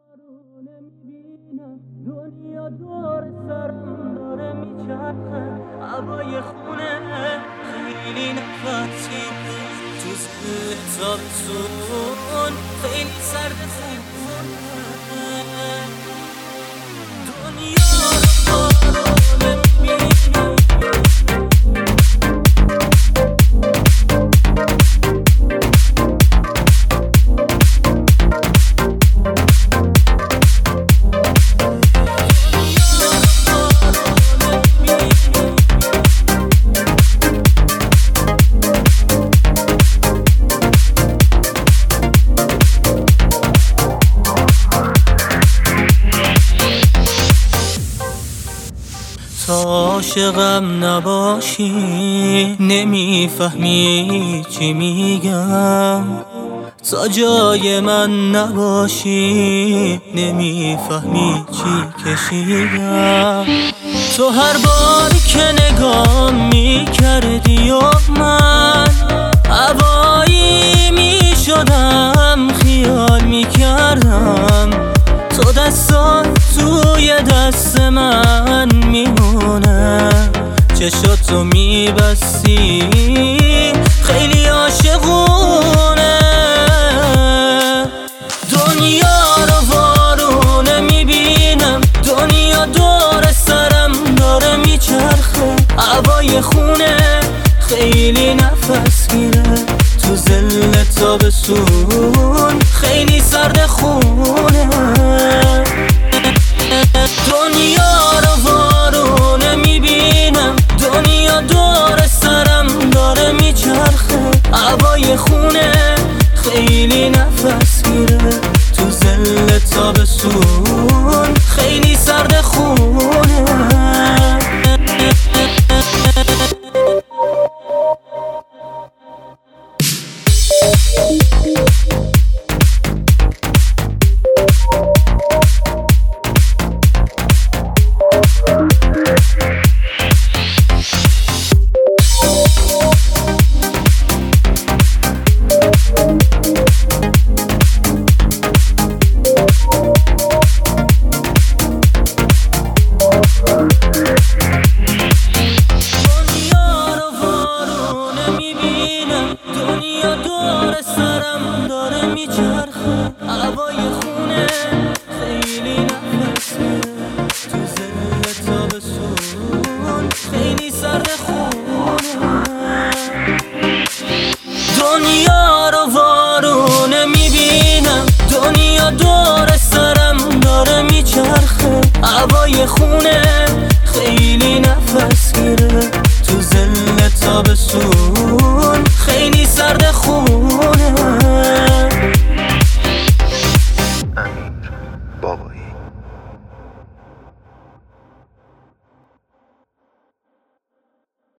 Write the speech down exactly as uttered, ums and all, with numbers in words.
دنیا دور سرم داره میچرخه، هوای خونه خیلی نفسی تو زل تابستون، خیلی سرد خونه دنیا رو بارونه میبینم. تا عاشقم نباشی نمیفهمی چی میگم، تا جای من نباشی نمیفهمی چی کشیدم. تو هر باری که نگاه میکردی و من هوایی میشدم، خیال میکردم تو دستات توی دست من میمونه، چشاتو میبستی خیلی عاشقونه. دنیا رو وارونه میبینم، دنیا دور سرم داره میچرخه، هوای خونه خیلی نفس میره تو زل تابستون، خیلی سرد خونه. دنیا رو وارونه میبینم، دنیا دور سرم داره میچرخه، هوای خونه خیلی نفس میره تو زل تابستون، خیلی سرد خونه. دنیا دور سرم داره میچرخه، هوای خونه خیلی نفس میره تو زل تابستون، خیلی سرد خونه. دنیا رو وارونه میبینم، دنیا دور سرم داره میچرخه، هوای خونه